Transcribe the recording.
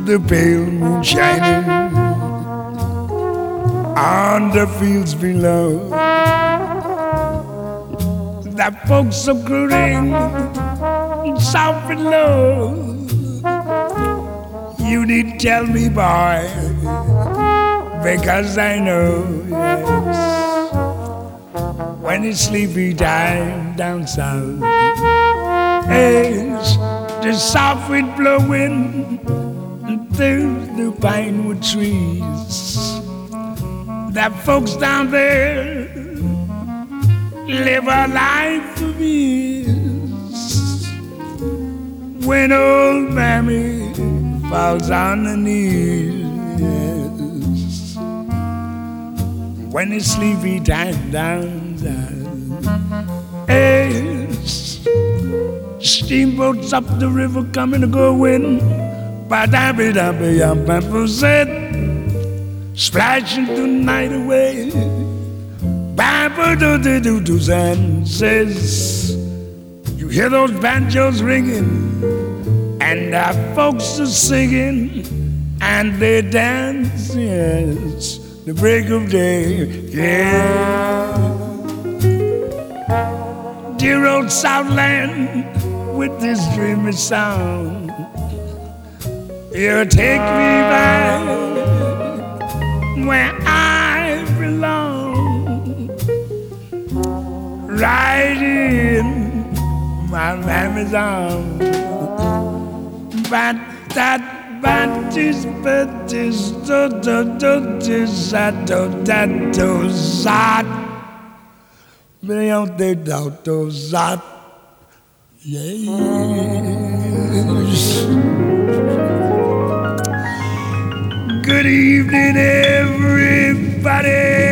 the pale moon shining on the fields below. The folks are crooning soft and low. You need tell me, boy, because I know, yes, when it's sleepy time down south, yes, the soft wind blowing through the pinewood trees. The folks down there live a life of ease. When old mammy falls on her knees, when it's sleepy time down south, yes, steamboats up the river coming to going, ba-da-ba-da-ba-yum-ba-ba said, splashing the night away. Ba-ba-do-do-do-do says, you hear those banjos ringing, and our folks are singing, and they dance, yes, the break of day, yeah. Dear old Southland with this dreamy sound, you take me back where I belong, right in my mammy's arms. But that batis batis do do do do za do da do za, beyond the doubt do za, yes. Good evening, everybody.